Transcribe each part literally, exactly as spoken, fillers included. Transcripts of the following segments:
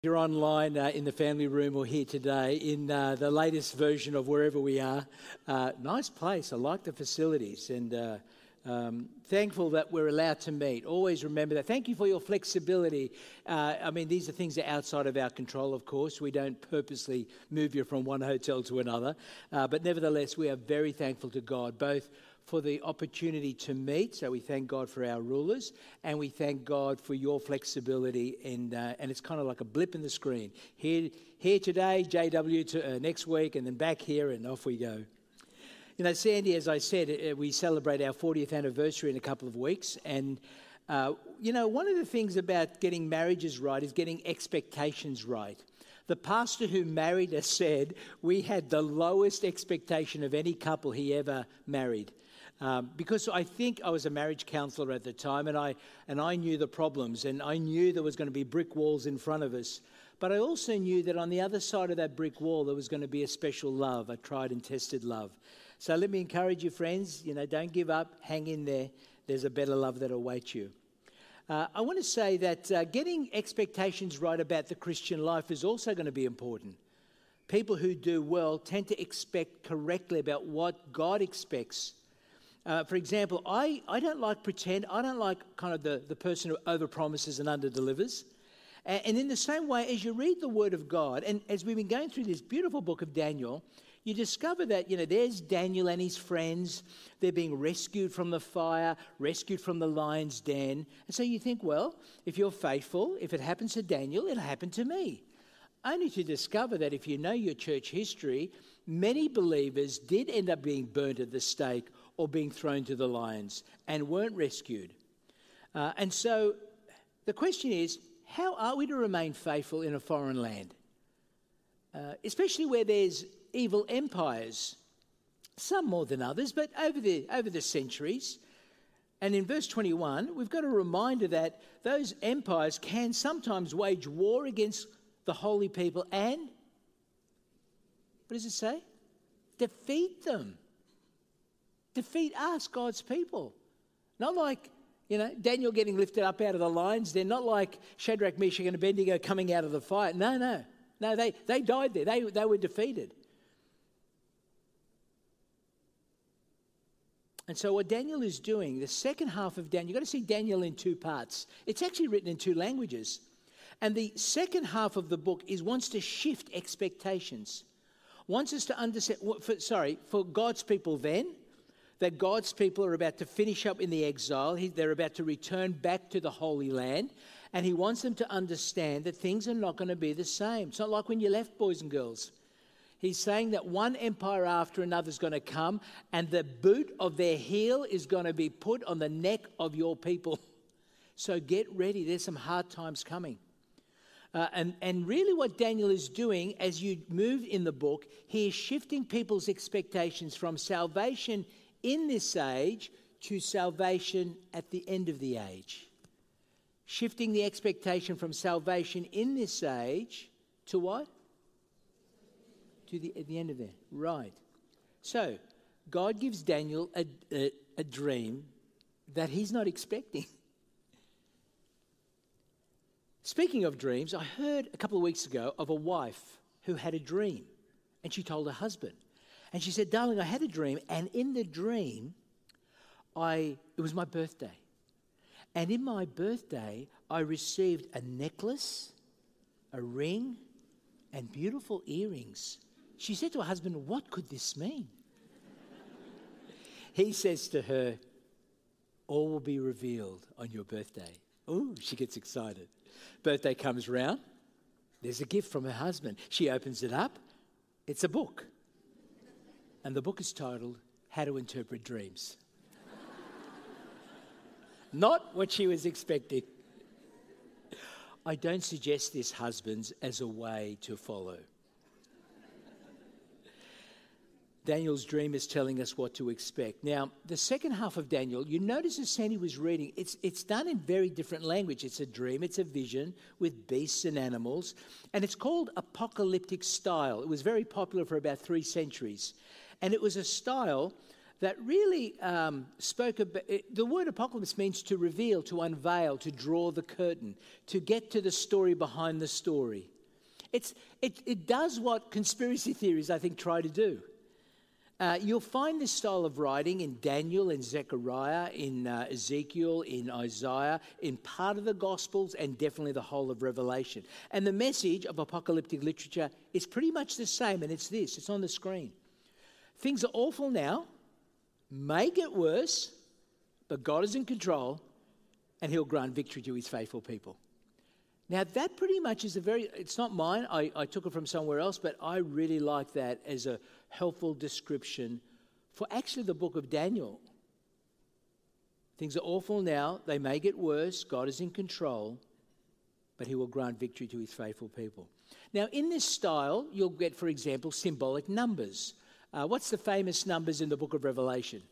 You're online uh, in the family room or here today in uh, the latest version of wherever we are. Uh, nice place. I like the facilities and uh, um, thankful that we're allowed to meet. Always remember that. Thank you for your flexibility. Uh, I mean, these are things that are outside of our control, of course. We don't purposely move you from one hotel to another. Uh, but nevertheless, we are very thankful to God, both for the opportunity to meet. So we thank God for our rulers, and we thank God for your flexibility. And uh, and it's kind of like a blip in the screen. Here, here today, J W to uh, next week, and then back here, and off we go. You know, Sandy, as I said, uh, we celebrate our fortieth anniversary in a couple of weeks, and uh, you know, one of the things about getting marriages right is getting expectations right. The pastor who married us said we had the lowest expectation of any couple he ever married. Um, because I think I was a marriage counsellor at the time, and I and I knew the problems, and I knew there was going to be brick walls in front of us. But I also knew that on the other side of that brick wall, there was going to be a special love, a tried and tested love. So let me encourage you, friends, you know, don't give up, hang in there. There's a better love that awaits you. Uh, I want to say that uh, getting expectations right about the Christian life is also going to be important. People who do well tend to expect correctly about what God expects. Uh, for example, I, I don't like pretend. I don't like kind of the, the person who overpromises and underdelivers. And, and in the same way, as you read the Word of God, and as we've been going through this beautiful book of Daniel, you discover that, you know, there's Daniel and his friends. They're being rescued from the fire, rescued from the lion's den. And so you think, well, if you're faithful, if it happens to Daniel, it'll happen to me. Only to discover that if you know your church history, many believers did end up being burnt at the stake or being thrown to the lions and weren't rescued. Uh, and so the question is, how are we to remain faithful in a foreign land? Uh, especially where there's evil empires, some more than others, but over the, over the centuries. And in verse twenty-one, we've got a reminder that those empires can sometimes wage war against the holy people and, what does it say? Defeat them. Defeat us, God's people. Not like, you know, Daniel getting lifted up out of the lions. They're not like Shadrach, Meshach, and Abednego coming out of the fire. No, no. No, they, they died there. They, they were defeated. And so what Daniel is doing, the second half of Daniel, you've got to see Daniel in two parts. It's actually written in two languages. And the second half of the book is wants to shift expectations. Wants us to understand, for, sorry, for God's people then, that God's people are about to finish up in the exile. He, they're about to return back to the Holy Land. And he wants them to understand that things are not going to be the same. It's not like when you left, boys and girls. He's saying that one empire after another is going to come, and the boot of their heel is going to be put on the neck of your people. So get ready. There's some hard times coming. Uh, and, and really what Daniel is doing as you move in the book, he is shifting people's expectations from salvation in this age to salvation at the end of the age. Shifting the expectation from salvation in this age to what? To the, at the end of it. Right. So, God gives Daniel a, a, a dream that he's not expecting. Speaking of dreams, I heard a couple of weeks ago of a wife who had a dream, and she told her husband. And she said, darling, I had a dream, and in the dream, I it was my birthday. And in my birthday, I received a necklace, a ring, and beautiful earrings. She said to her husband, what could this mean? He says to her, all will be revealed on your birthday. Ooh, she gets excited. Birthday comes round. There's a gift from her husband. She opens it up. It's a book. And the book is titled, How to Interpret Dreams. Not what she was expecting. I don't suggest this, husbands, as a way to follow. Daniel's dream is telling us what to expect. Now, the second half of Daniel, you notice as Sandy was reading, it's, it's done in very different language. It's a dream, it's a vision with beasts and animals, and it's called apocalyptic style. It was very popular for about three centuries. And it was a style that really um, spoke about, it, the word apocalypse means to reveal, to unveil, to draw the curtain, to get to the story behind the story. It's, it, it does what conspiracy theories, I think, try to do. Uh, you'll find this style of writing in Daniel, in Zechariah, in uh, Ezekiel, in Isaiah, in part of the Gospels, and definitely the whole of Revelation. And the message of apocalyptic literature is pretty much the same, and it's this. It's on the screen. Things are awful now, may get worse, but God is in control, and he'll grant victory to his faithful people. Now, that pretty much is a very, it's not mine, I, I took it from somewhere else, but I really like that as a helpful description for actually the book of Daniel. Things are awful now, they may get worse, God is in control, but he will grant victory to his faithful people. Now, in this style, you'll get, for example, symbolic numbers. Uh, what's the famous numbers in the book of Revelation?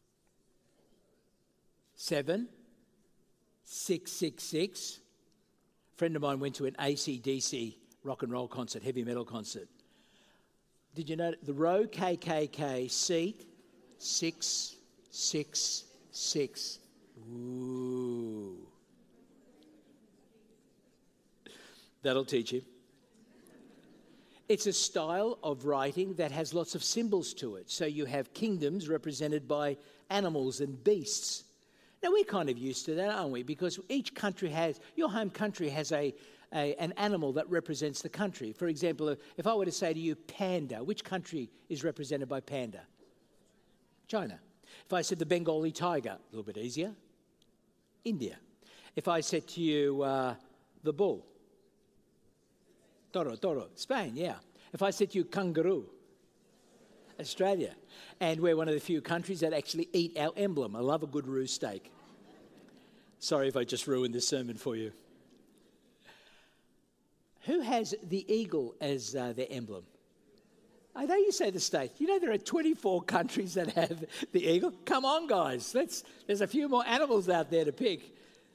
Seven, six, six, six. A friend of mine went to an A C D C rock and roll concert, heavy metal concert. Did you know the row K K K seat six six six? Ooh, that'll teach you. It's a style of writing that has lots of symbols to it. So you have kingdoms represented by animals and beasts. Now, we're kind of used to that, aren't we? Because each country has, your home country has a, a an animal that represents the country. For example, if I were to say to you, panda, which country is represented by panda? China. If I said the Bengali tiger, a little bit easier, India. If I said to you, uh, the bull, toro, toro, Spain, yeah. If I said to you, kangaroo, Australia. And we're one of the few countries that actually eat our emblem. I love a good roux steak. Sorry if I just ruined this sermon for you. Who has the eagle as uh, their emblem? I know you say the state. You know there are twenty-four countries that have the eagle. Come on, guys. Let's, there's a few more animals out there to pick.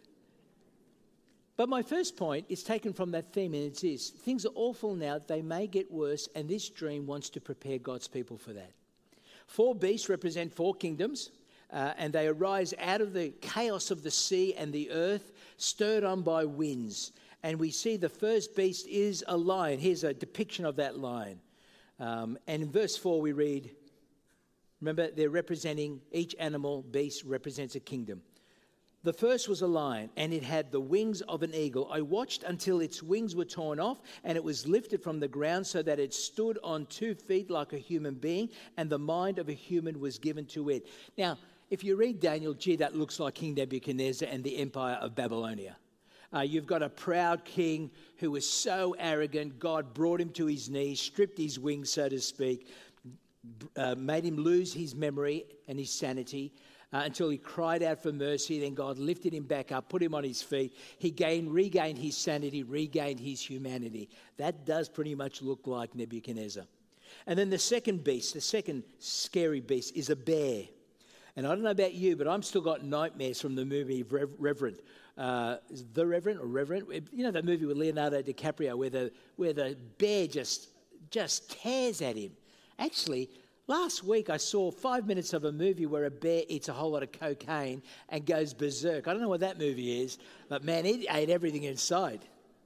But my first point is taken from that theme, and it's this. Things are awful now, they may get worse, and this dream wants to prepare God's people for that. Four beasts represent four kingdoms, uh, and they arise out of the chaos of the sea and the earth, stirred on by winds. And we see the first beast is a lion. Here's a depiction of that lion. Um, and in verse four we read, remember, they're representing, each animal, beast, represents a kingdom. The first was a lion, and it had the wings of an eagle. I watched until its wings were torn off, and it was lifted from the ground so that it stood on two feet like a human being, and the mind of a human was given to it. Now, if you read Daniel, gee, that looks like King Nebuchadnezzar and the empire of Babylonia. Uh, you've got a proud king who was so arrogant, God brought him to his knees, stripped his wings, so to speak, uh, made him lose his memory and his sanity, Uh, until he cried out for mercy. Then God lifted him back up, put him on his feet. He gained, regained his sanity, regained his humanity. That does pretty much look like Nebuchadnezzar. And then the second beast, the second scary beast, is a bear. And I don't know about you, but I'm still got nightmares from the movie Rev- Reverend. Uh, the Reverend or Reverend? You know that movie with Leonardo DiCaprio where the where the bear just just tears at him. Actually, last week I saw five minutes of a movie where a bear eats a whole lot of cocaine and goes berserk. I don't know what that movie is, but man, it ate everything inside.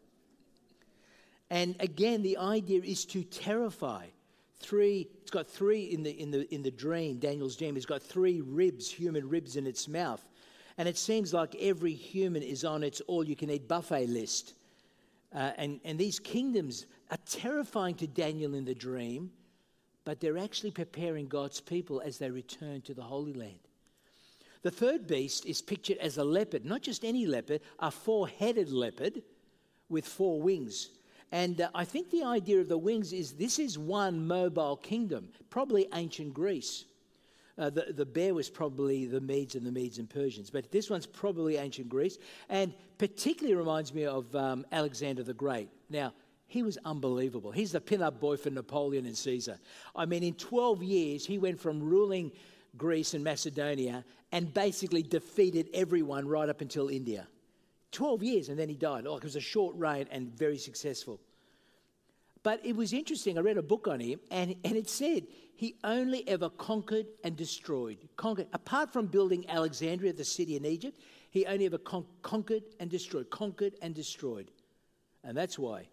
And again, the idea is to terrify. Three, it's got three in the in the in the dream, Daniel's dream. It's got three ribs, human ribs in its mouth. And it seems like every human is on its all-you-can-eat buffet list. Uh, and, and these kingdoms are terrifying to Daniel in the dream, but they're actually preparing God's people as they return to the Holy Land. The third beast is pictured as a leopard, not just any leopard, a four-headed leopard with four wings. And uh, I think the idea of the wings is this is one mobile kingdom, probably ancient Greece. Uh, the, the bear was probably the Medes and the Medes and Persians, but this one's probably ancient Greece, and particularly reminds me of um, Alexander the Great. Now, he was unbelievable. He's the pin-up boy for Napoleon and Caesar. I mean, in twelve years, he went from ruling Greece and Macedonia and basically defeated everyone right up until India. twelve years, and then he died. Oh, it was a short reign and very successful. But it was interesting. I read a book on him, and, and it said he only ever conquered and destroyed. Conquered. Apart from building Alexandria, the city in Egypt, he only ever con- conquered and destroyed, conquered and destroyed. And that's why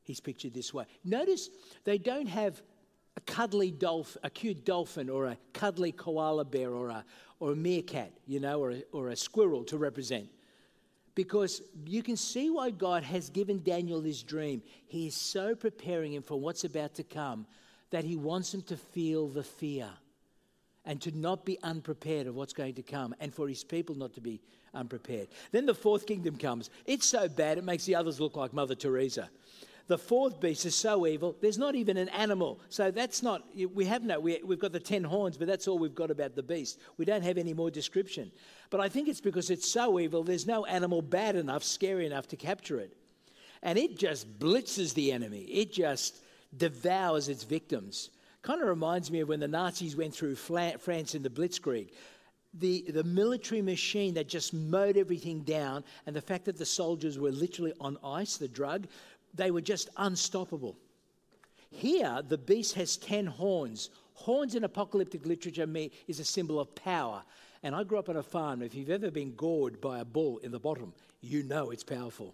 he's pictured this way. Notice they don't have a cuddly dolphin, a cute dolphin, or a cuddly koala bear, or a or a meerkat, you know, or a, or a squirrel to represent. Because you can see why God has given Daniel this dream. He is so preparing him for what's about to come that he wants him to feel the fear and to not be unprepared of what's going to come, and for his people not to be unprepared. Then the fourth kingdom comes. It's so bad it makes the others look like Mother Teresa. The fourth beast is so evil, there's not even an animal. So that's not, we have no, we, we've got the ten horns, but that's all we've got about the beast. We don't have any more description. But I think it's because it's so evil, there's no animal bad enough, scary enough to capture it. And it just blitzes the enemy. It just devours its victims. Kind of reminds me of when the Nazis went through France in the Blitzkrieg. The, the military machine that just mowed everything down, and the fact that the soldiers were literally on ice, the drug, they were just unstoppable. Here, the beast has ten horns. Horns in apocalyptic literature is a symbol of power. And I grew up on a farm. If you've ever been gored by a bull in the bottom, you know it's powerful.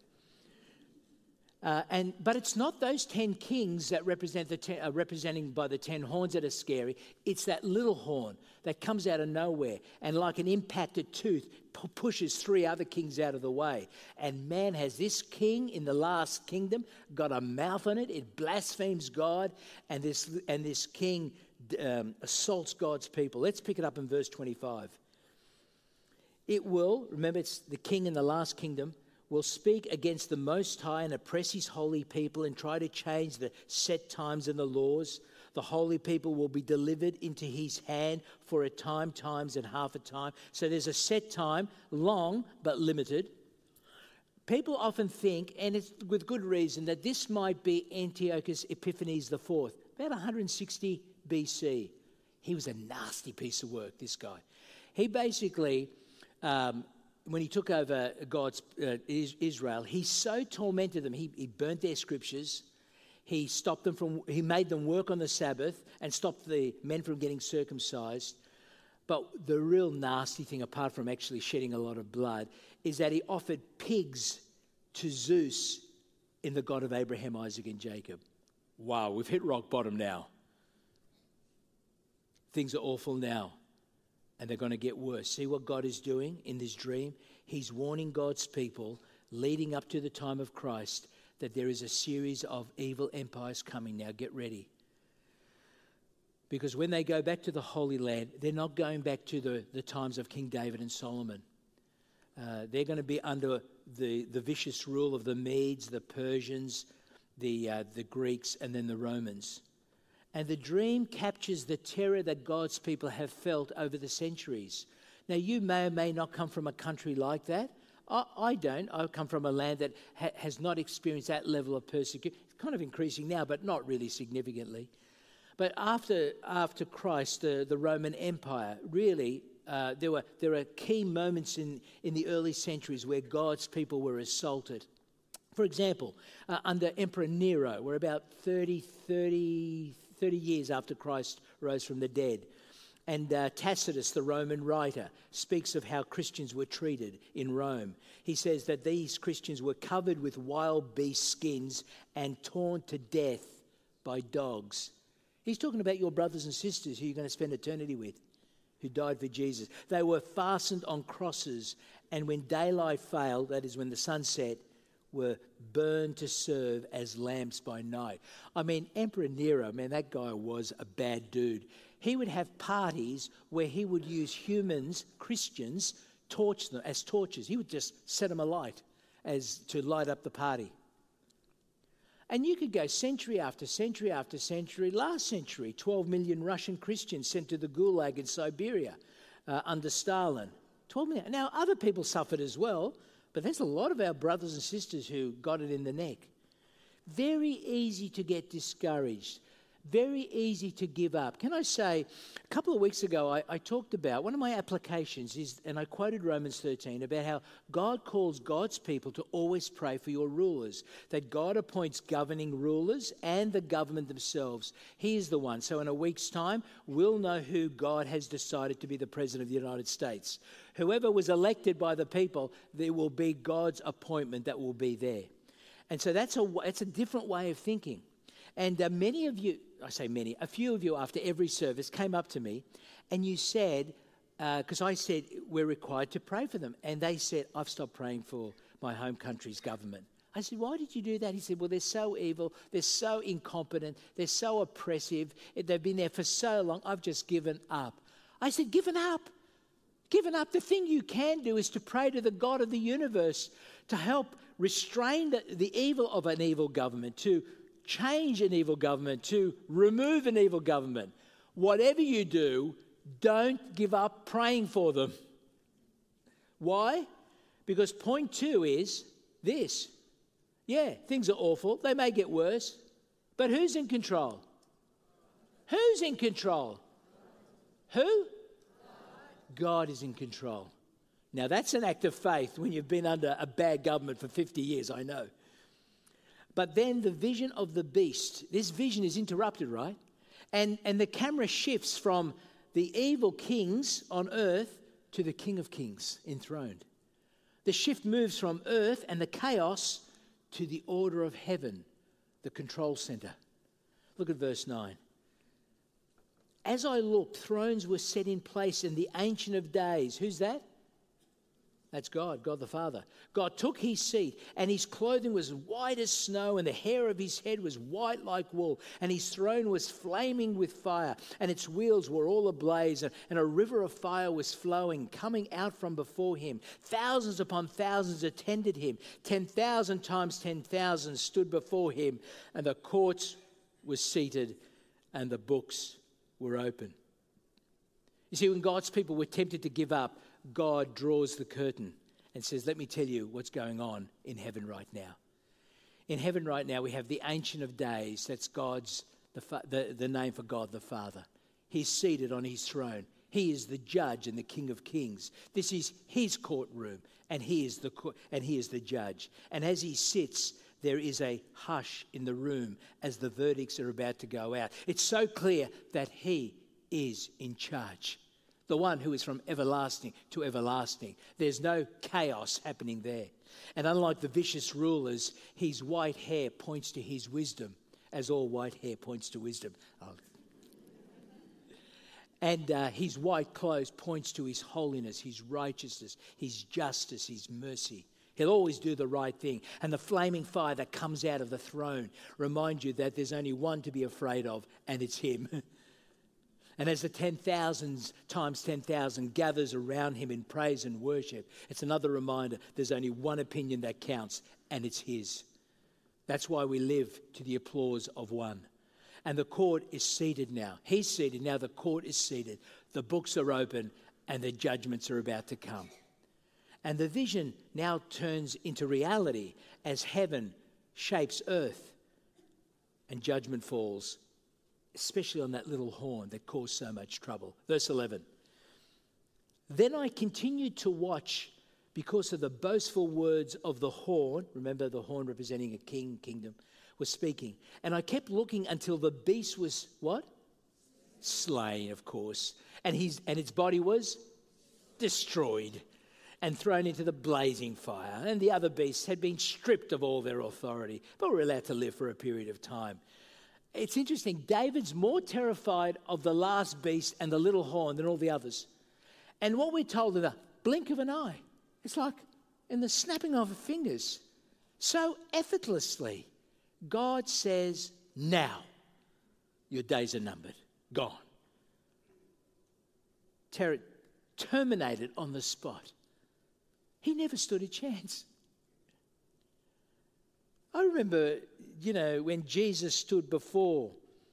Uh, and but it's not those ten kings that represent the ten, uh, representing by the ten horns that are scary. It's that little horn that comes out of nowhere and, like an impacted tooth, p- pushes three other kings out of the way. And man, has this king in the last kingdom got a mouth on it. It blasphemes God, and this and this king um, assaults God's people. Let's pick it up in verse twenty-five. It will, remember, it's the king in the last kingdom, will speak against the Most High and oppress his holy people and try to change the set times and the laws. The holy people will be delivered into his hand for a time, times, and half a time. So there's a set time, long but limited. People often think, and it's with good reason, that this might be Antiochus Epiphanes the fourth, about one hundred sixty B C. He was a nasty piece of work, this guy. He basically... Um, when he took over God's uh, Israel, he so tormented them. He, he burnt their scriptures. He stopped them from. He made them work on the Sabbath and stopped the men from getting circumcised. But the real nasty thing, apart from actually shedding a lot of blood, is that he offered pigs to Zeus in the God of Abraham, Isaac, and Jacob. Wow, we've hit rock bottom now. Things are awful now. And they're going to get worse. See what God is doing in this dream? He's warning God's people, leading up to the time of Christ, that there is a series of evil empires coming now. Get ready. Because when they go back to the Holy Land, they're not going back to the, the times of King David and Solomon. Uh, they're going to be under the, the vicious rule of the Medes, the Persians, the, uh, the Greeks, and then the Romans. And the dream captures the terror that God's people have felt over the centuries. Now, you may or may not come from a country like that. I, I don't. I come from a land that ha- has not experienced that level of persecution. It's kind of increasing now, but not really significantly. But after after Christ, the, the Roman Empire, really, uh, there were there are key moments in, in the early centuries where God's people were assaulted. For example, uh, under Emperor Nero, we're about thirty, thirty, thirty years after Christ rose from the dead. And uh, Tacitus, the Roman writer, speaks of how Christians were treated in Rome. He says that these Christians were covered with wild beast skins and torn to death by dogs. He's talking about your brothers and sisters who you're going to spend eternity with, who died for Jesus. They were fastened on crosses, and when daylight failed, that is when the sun set, were burned to serve as lamps by night. I mean, Emperor Nero, man, that guy was a bad dude. He would have parties where he would use humans, Christians, torch them as torches. He would just set them alight as to light up the party. And you could go century after century after century. Last century, twelve million Russian Christians sent to the Gulag in Siberia uh, under Stalin. twelve million. Now, other people suffered as well, but there's a lot of our brothers and sisters who got it in the neck. Very easy to get discouraged. Very easy to give up. Can I say, a couple of weeks ago, I, I talked about, one of my applications is, and I quoted Romans thirteen, about how God calls God's people to always pray for your rulers, that God appoints governing rulers and the government themselves. He is the one. So in a week's time, we'll know who God has decided to be the President of the United States. Whoever was elected by the people, there will be God's appointment that will be there. And so that's a, it's a different way of thinking. And uh, many of you, I say many, a few of you after every service came up to me and you said, because uh, I said, we're required to pray for them. And they said, I've stopped praying for my home country's government. I said, why did you do that? He said, well, they're so evil, they're so incompetent, they're so oppressive, they've been there for so long, I've just given up. I said, given up? Given up? The thing you can do is to pray to the God of the universe to help restrain the, the evil of an evil government, to change an evil government, to remove an evil government. Whatever you do, don't give up praying for them. Why? Because point two is this. Yeah, things are awful. They may get worse. But who's in control? Who's in control? Who? God is in control. Now, that's an act of faith when you've been under a bad government for fifty years, I know. But then the vision of the beast, this vision is interrupted, right? And, and the camera shifts from the evil kings on earth to the King of Kings enthroned. The shift moves from earth and the chaos to the order of heaven, the control center. Look at verse nine. As I looked, thrones were set in place in the Ancient of Days. Who's that? That's God, God the Father. God took his seat, and his clothing was white as snow, and the hair of his head was white like wool, and his throne was flaming with fire, and its wheels were all ablaze, and, and a river of fire was flowing, coming out from before him. Thousands upon thousands attended him. Ten thousand times ten thousand stood before him, and the courts were seated, and the books were open. You see, when God's people were tempted to give up, God draws the curtain and says, let me tell you what's going on in heaven right now. In heaven right now, we have the Ancient of Days. That's God's, the, the, the name for God the Father. He's seated on his throne. He is the judge and the King of Kings. This is his courtroom, and he is the and he is the judge. And as he sits, there is a hush in the room as the verdicts are about to go out. It's so clear that he is in charge. The one who is from everlasting to everlasting. There's no chaos happening there. And unlike the vicious rulers, his white hair points to his wisdom, as all white hair points to wisdom. Oh. And uh, his white clothes points to his holiness, his righteousness, his justice, his mercy. He'll always do the right thing. And the flaming fire that comes out of the throne reminds you that there's only one to be afraid of, and it's him. And as the ten thousands times ten thousand gathers around him in praise and worship, it's another reminder there's only one opinion that counts, and it's his. That's why we live to the applause of one. And the court is seated now. He's seated. Now the court is seated. The books are open, and the judgments are about to come. And the vision now turns into reality as heaven shapes earth and judgment falls, especially on that little horn that caused so much trouble. Verse eleven. Then I continued to watch because of the boastful words of the horn. Remember, the horn representing a king, kingdom, was speaking. And I kept looking until the beast was what? Slain, of course. And his and its body was destroyed and thrown into the blazing fire. And the other beasts had been stripped of all their authority, but were allowed to live for a period of time. It's interesting, David's more terrified of the last beast and the little horn than all the others. And what we're told in the blink of an eye, it's like in the snapping of fingers, so effortlessly, God says, now, your days are numbered, gone. Ter- terminated on the spot. He never stood a chance. I remember, you know, when Jesus stood before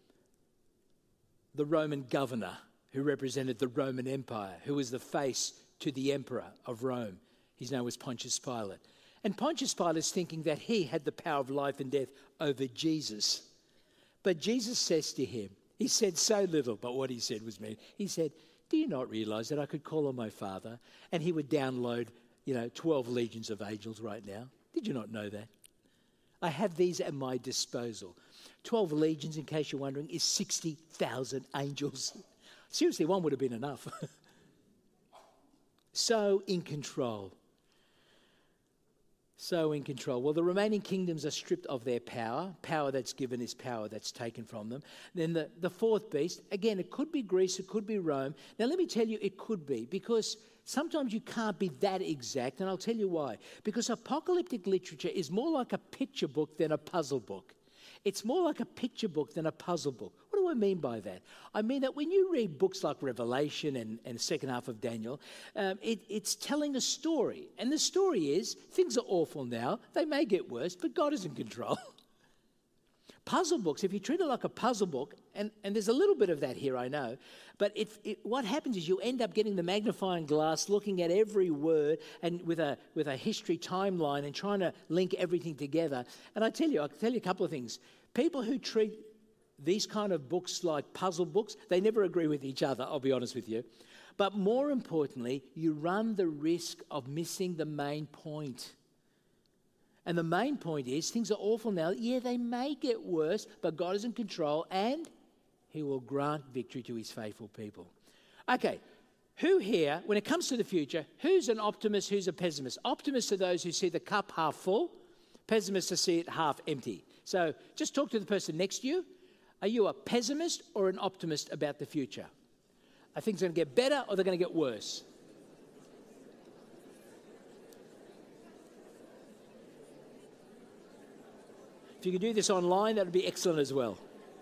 the Roman governor who represented the Roman Empire, who was the face to the emperor of Rome. His name was Pontius Pilate. And Pontius Pilate is thinking that he had the power of life and death over Jesus. But Jesus says to him, he said so little, but what he said was mean. He said, do you not realize that I could call on my Father and he would download, you know, twelve legions of angels right now? Did you not know that? I have these at my disposal. twelve legions, in case you're wondering, is sixty thousand angels. Seriously, one would have been enough. So in control. So in control. Well, the remaining kingdoms are stripped of their power. Power that's given is power that's taken from them. Then the, the fourth beast, again, it could be Greece, it could be Rome. Now, let me tell you, it could be, because sometimes you can't be that exact, and I'll tell you why. Because apocalyptic literature is more like a picture book than a puzzle book. It's more like a picture book than a puzzle book. What do I mean by that? I mean that when you read books like Revelation and, and the second half of Daniel, um, it, it's telling a story. And the story is, things are awful now. They may get worse, but God is in control. Puzzle books, if you treat it like a puzzle book, and, and there's a little bit of that here, I know, but it, it, what happens is you end up getting the magnifying glass, looking at every word, and with a with a history timeline, and trying to link everything together. And I tell you, I'll tell you a couple of things. People who treat these kind of books like puzzle books, they never agree with each other, I'll be honest with you. But more importantly, you run the risk of missing the main point. And the main point is, things are awful now. Yeah, they may get worse, but God is in control, and he will grant victory to his faithful people. Okay, who here, when it comes to the future, who's an optimist, who's a pessimist? Optimists are those who see the cup half full. Pessimists are see it half empty. So just talk to the person next to you. Are you a pessimist or an optimist about the future? Are things going to get better or they're going to get worse? If you could do this online, that would be excellent as well.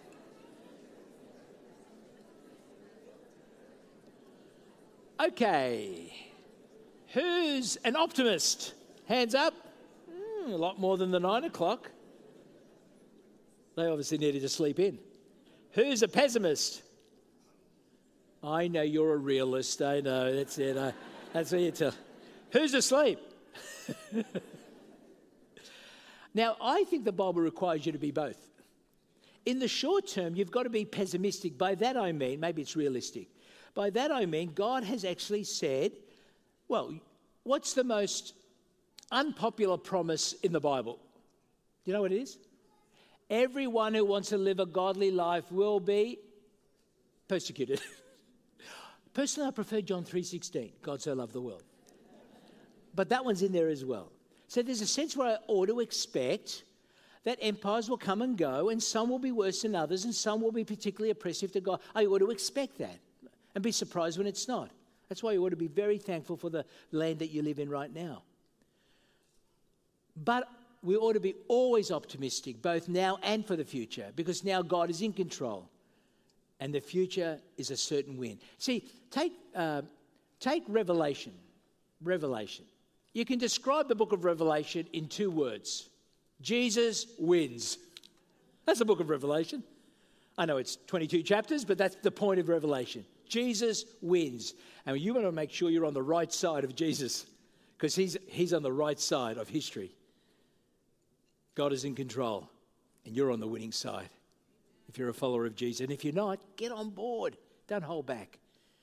Okay. Who's an optimist? Hands up. Mm, a lot more than the nine o'clock. They obviously needed to sleep in. Who's a pessimist? I know you're a realist. I know. That's it. I, that's what you tell. Who's asleep? Now, I think the Bible requires you to be both. In the short term, you've got to be pessimistic. By that I mean, maybe it's realistic. By that I mean, God has actually said, well, what's the most unpopular promise in the Bible? Do you know what it is? Everyone who wants to live a godly life will be persecuted. Personally, I prefer John three sixteen, God so loved the world. But that one's in there as well. So there's a sense where I ought to expect that empires will come and go, and some will be worse than others, and some will be particularly oppressive to God. I ought to expect that and be surprised when it's not. That's why you ought to be very thankful for the land that you live in right now. But we ought to be always optimistic, both now and for the future, because now God is in control, and the future is a certain win. See, take uh, take Revelation. Revelation. You can describe the book of Revelation in two words. Jesus wins. That's the book of Revelation. I know it's twenty-two chapters, but that's the point of Revelation. Jesus wins. And you want to make sure you're on the right side of Jesus, because he's, he's on the right side of history. God is in control, and you're on the winning side if you're a follower of Jesus. And if you're not, get on board. Don't hold back.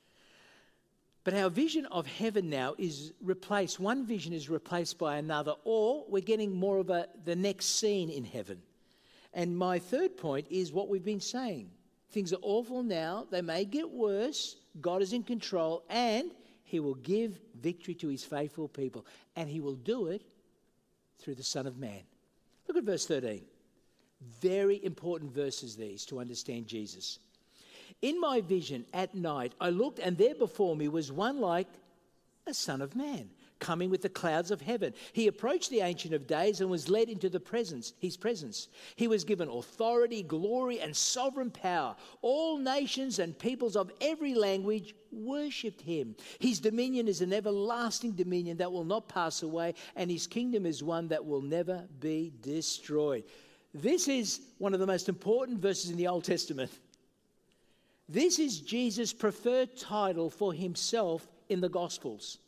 But our vision of heaven now is replaced. One vision is replaced by another, or we're getting more of a the next scene in heaven. And my third point is what we've been saying. Things are awful now. They may get worse. God is in control, and he will give victory to his faithful people. And he will do it through the Son of Man. Look at verse thirteen. Very important verses these to understand Jesus. In my vision at night, I looked, and there before me was one like a son of man, coming with the clouds of heaven. He approached the Ancient of Days and was led into the presence, his presence. He was given authority, glory, and sovereign power. All nations and peoples of every language worshipped him. His dominion is an everlasting dominion that will not pass away, and his kingdom is one that will never be destroyed. This is one of the most important verses in the Old Testament. This is Jesus' preferred title for himself in the Gospels.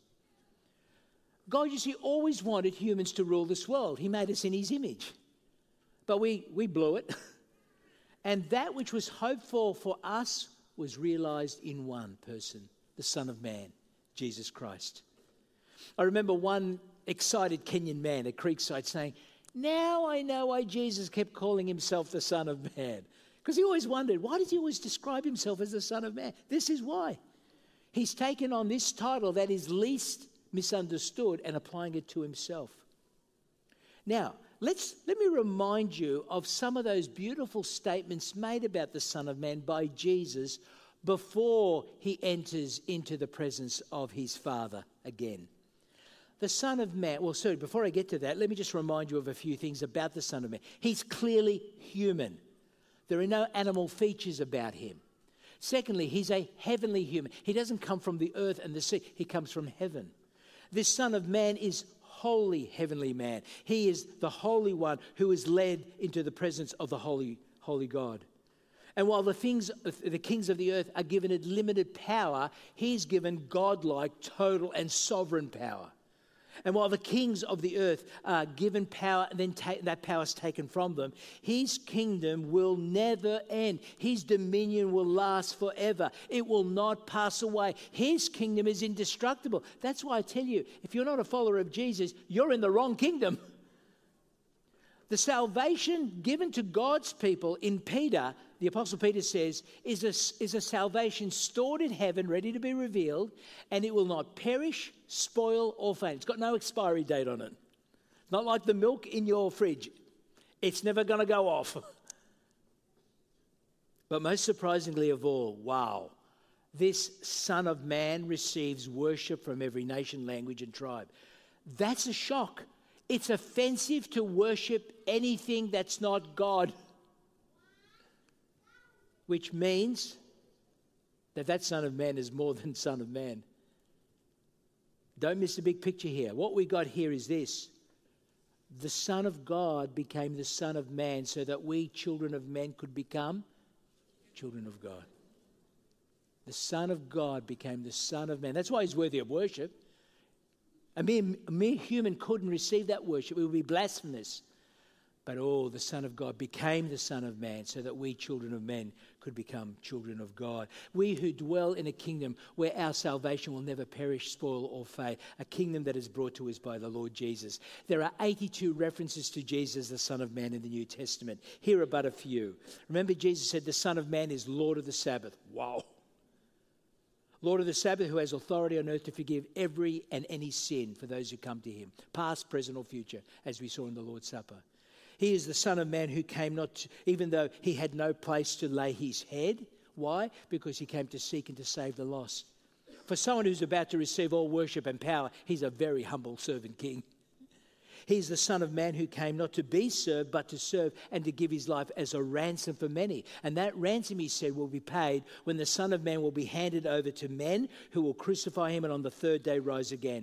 God, you see, always wanted humans to rule this world. He made us in his image. But we, we blew it. And that which was hoped for for us was realized in one person, the Son of Man, Jesus Christ. I remember one excited Kenyan man at Creekside saying, now I know why Jesus kept calling himself the Son of Man. Because he always wondered, why does he always describe himself as the Son of Man? This is why. He's taken on this title that is least misunderstood and applying it to himself. Now, let's let me remind you of some of those beautiful statements made about the Son of Man by Jesus before he enters into the presence of his Father again. The Son of Man, well, sorry, before I get to that, let me just remind you of a few things about the Son of Man. He's clearly human. There are no animal features about him. Secondly, he's a heavenly human. He doesn't come from the earth and the sea. He comes from heaven. This Son of Man is holy heavenly man. He is the Holy One who is led into the presence of the holy, holy God. And while the things, the kings of the earth are given limited power, he's given godlike, total and sovereign power. And while the kings of the earth are given power and then ta- that power is taken from them, his kingdom will never end. His dominion will last forever. It will not pass away. His kingdom is indestructible. That's why I tell you, if you're not a follower of Jesus, you're in the wrong kingdom. The salvation given to God's people in Peter, the Apostle Peter says, is a, is a salvation stored in heaven, ready to be revealed, and it will not perish, spoil, or fade. It's got no expiry date on it. Not like the milk in your fridge. It's never going to go off. But most surprisingly of all, wow, this Son of Man receives worship from every nation, language, and tribe. That's a shock. It's offensive to worship anything that's not God. Which means that that Son of Man is more than Son of Man. Don't miss the big picture here. What we got here is this. The Son of God became the Son of Man so that we, children of men, could become children of God. The Son of God became the Son of Man. That's why he's worthy of worship. A mere, a mere human couldn't receive that worship. It would be blasphemous. But oh, the Son of God became the Son of Man so that we, children of men, could become children of God. We who dwell in a kingdom where our salvation will never perish, spoil, or fade. A kingdom that is brought to us by the Lord Jesus. There are eighty-two references to Jesus, the Son of Man, in the New Testament. Here are but a few. Remember, Jesus said the Son of Man is Lord of the Sabbath. Wow. Lord of the Sabbath, who has authority on earth to forgive every and any sin for those who come to him, past, present, or future, as we saw in the Lord's Supper. He is the Son of Man who came not to, even though he had no place to lay his head. Why? Because he came to seek and to save the lost. For someone who's about to receive all worship and power, he's a very humble servant king. He's the Son of Man who came not to be served, but to serve and to give his life as a ransom for many. And that ransom, he said, will be paid when the Son of Man will be handed over to men who will crucify him and on the third day rise again.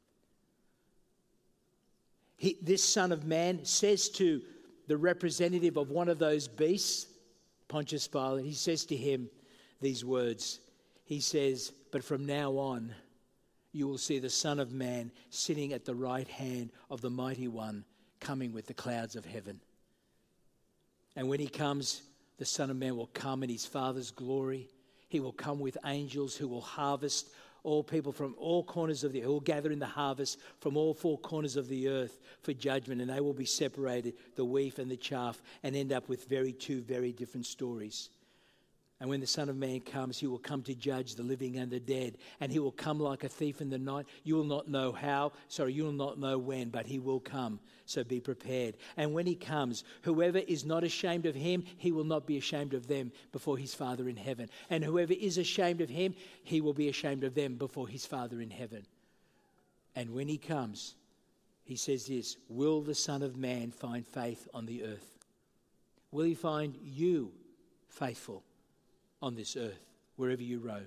He, this Son of Man says to the representative of one of those beasts, Pontius Pilate, he says to him these words. He says, but from now on, you will see the Son of Man sitting at the right hand of the Mighty One, coming with the clouds of heaven. And when he comes, the Son of Man will come in his Father's glory. He will come with angels who will harvest all people from all corners of the earth, who will gather in the harvest from all four corners of the earth for judgment. And they will be separated, the wheat and the chaff, and end up with very two very different stories. And when the Son of Man comes, he will come to judge the living and the dead. And he will come like a thief in the night. You will not know how, sorry, you will not know when, but he will come. So be prepared. And when he comes, whoever is not ashamed of him, he will not be ashamed of them before his Father in heaven. And whoever is ashamed of him, he will be ashamed of them before his Father in heaven. And when he comes, he says this, will the Son of Man find faith on the earth? Will he find you faithful on this earth, wherever you roam?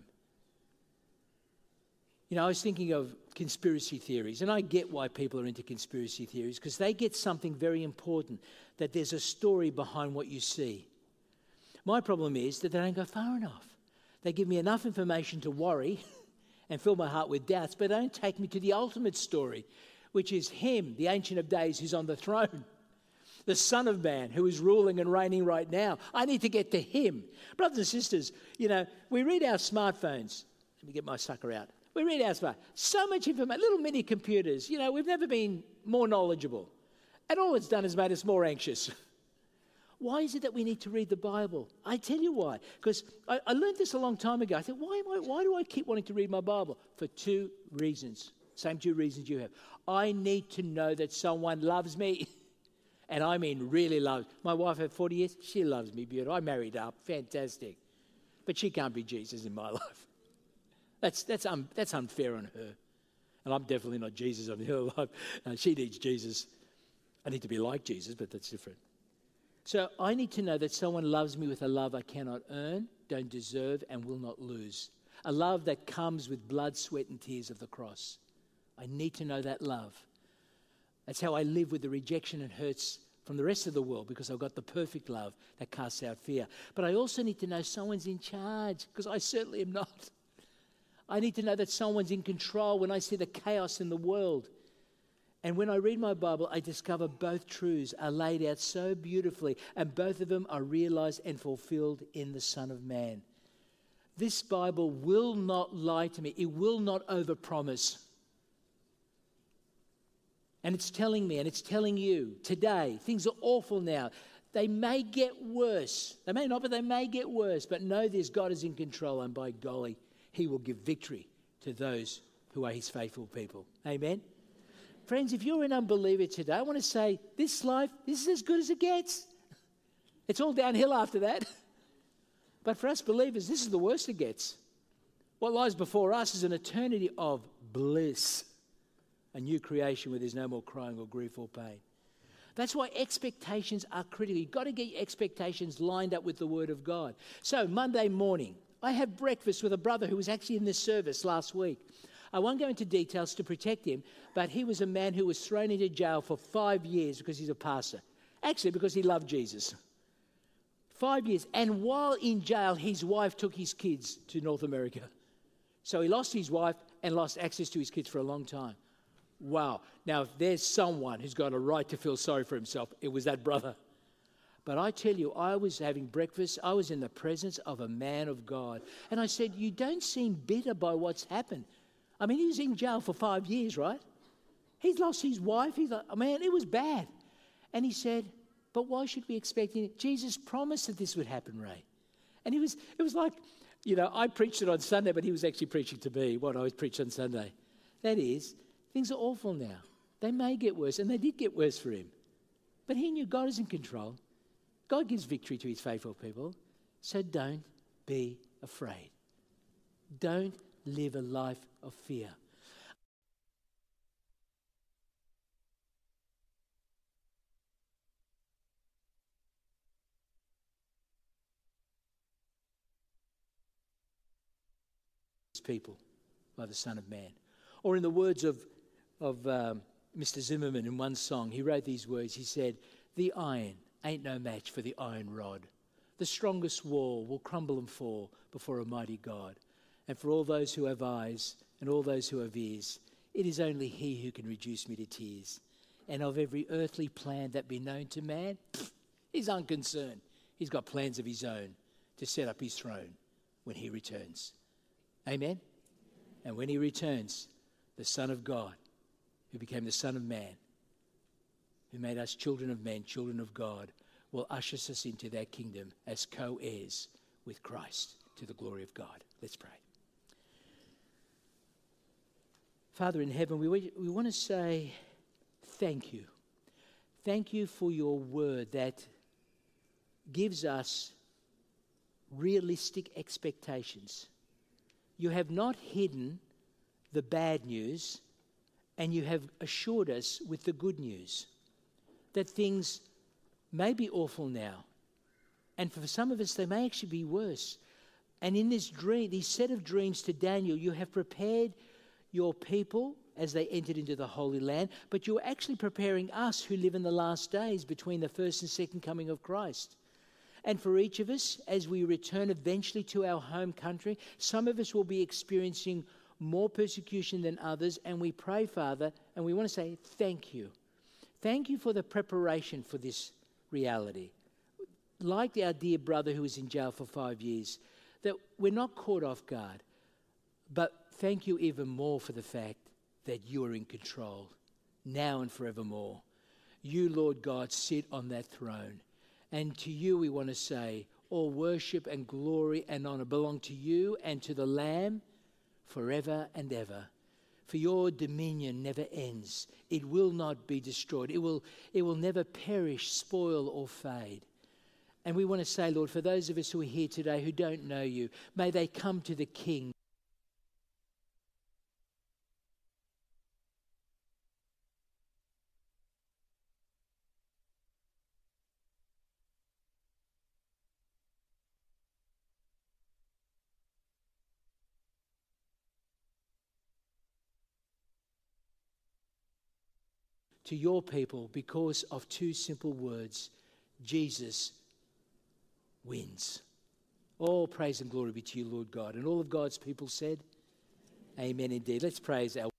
You know, I was thinking of conspiracy theories, and I get why people are into conspiracy theories, because they get something very important, that there's a story behind what you see. My problem is that they don't go far enough. They give me enough information to worry and fill my heart with doubts, but they don't take me to the ultimate story, which is him, the Ancient of Days, who's on the throne. The Son of Man who is ruling and reigning right now. I need to get to him. Brothers and sisters, you know, we read our smartphones. Let me get my sucker out. We read our smartphones. So much information, little mini computers. You know, we've never been more knowledgeable. And all it's done is made us more anxious. Why is it that we need to read the Bible? I tell you why. Because I, I learned this a long time ago. I thought, why, am I, why do I keep wanting to read my Bible? For two reasons. Same two reasons you have. I need to know that someone loves me. And I mean really loves. My wife had forty years. She loves me beautiful. I married up. Fantastic. But she can't be Jesus in my life. That's that's um, that's unfair on her. And I'm definitely not Jesus in her life. Uh, she needs Jesus. I need to be like Jesus, but that's different. So I need to know that someone loves me with a love I cannot earn, don't deserve, and will not lose. A love that comes with blood, sweat, and tears of the cross. I need to know that love. That's how I live with the rejection and hurts from the rest of the world, because I've got the perfect love that casts out fear. But I also need to know someone's in charge, because I certainly am not. I need to know that someone's in control when I see the chaos in the world. And when I read my Bible, I discover both truths are laid out so beautifully, and both of them are realized and fulfilled in the Son of Man. This Bible will not lie to me. It will not overpromise. And it's telling me, and it's telling you, today, things are awful now. They may get worse. They may not, but they may get worse. But know this, God is in control, and by golly, he will give victory to those who are his faithful people. Amen? Friends, if you're an unbeliever today, I want to say, this life, this is as good as it gets. It's all downhill after that. But for us believers, this is the worst it gets. What lies before us is an eternity of bliss, a new creation where there's no more crying or grief or pain. That's why expectations are critical. You've got to get your expectations lined up with the Word of God. So Monday morning, I had breakfast with a brother who was actually in this service last week. I won't go into details to protect him, but he was a man who was thrown into jail for five years because he's a pastor. Actually, because he loved Jesus. Five years. And while in jail, his wife took his kids to North America. So he lost his wife and lost access to his kids for a long time. Wow. Now, if there's someone who's got a right to feel sorry for himself, it was that brother. But I tell you, I was having breakfast. I was in the presence of a man of God. And I said, you don't seem bitter by what's happened. I mean, he was in jail for five years, right? He's lost his wife. He's like, man, it was bad. And he said, but why should we expect it? Jesus promised that this would happen, Ray. And he was, it was like, you know, I preached it on Sunday, but he was actually preaching to me what I was preaching on Sunday. That is, things are awful now. They may get worse, and they did get worse for him. But he knew God is in control. God gives victory to his faithful people. So don't be afraid. Don't live a life of fear. People by the Son of Man. Or in the words of, of um, Mister Zimmerman in one song, he wrote these words. He said, the iron ain't no match for the iron rod. The strongest wall will crumble and fall before a mighty God. And for all those who have eyes and all those who have ears, it is only he who can reduce me to tears. And of every earthly plan that be known to man, pff, he's unconcerned. He's got plans of his own to set up his throne when he returns. Amen? And when he returns, the Son of God, who became the Son of Man, who made us children of men, children of God, will usher us into that kingdom as co-heirs with Christ to the glory of God. Let's pray. Father in heaven, we, we want to say thank you. Thank you for your word that gives us realistic expectations. You have not hidden the bad news, and you have assured us with the good news that things may be awful now, and for some of us they may actually be worse. And in this dream, this set of dreams to Daniel, you have prepared your people as they entered into the Holy Land, but you're actually preparing us who live in the last days between the first and second coming of Christ. And for each of us, as we return eventually to our home country, some of us will be experiencing more persecution than others. And we pray, Father, and we want to say thank you. Thank you for the preparation for this reality. Like our dear brother who was in jail for five years, that we're not caught off guard. But thank you even more for the fact that you are in control now and forevermore. You, Lord God, sit on that throne. And to you we want to say, all worship and glory and honor belong to you and to the Lamb forever and ever. For your dominion never ends. It will not be destroyed. It will, it will never perish, spoil, or fade. And we want to say, Lord, for those of us who are here today who don't know you, may they come to the King. To your people because of two simple words: Jesus wins. All praise and glory be to you, Lord God. And all of God's people said, amen indeed. Let's praise our